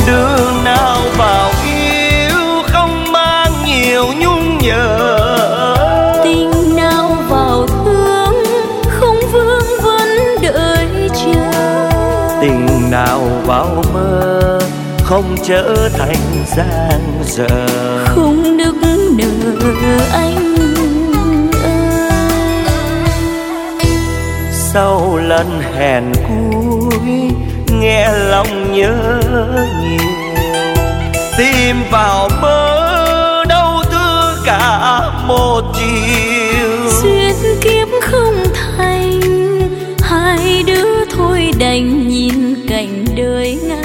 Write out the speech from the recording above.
đường nào vào yêu không mang nhiều nhung nhớ. Tình nào vào thương không vương vấn đợi chờ. Tình nào vào mơ không trở thành giang dở. Không nức nở anh ơi. Sau lần hẹn cuối nghe lòng nhớ nhiều, tìm vào mơ đâu thứ cả một chiều. Duyên kiếp không thành, hai đứa thôi đành nhìn cảnh đời ngã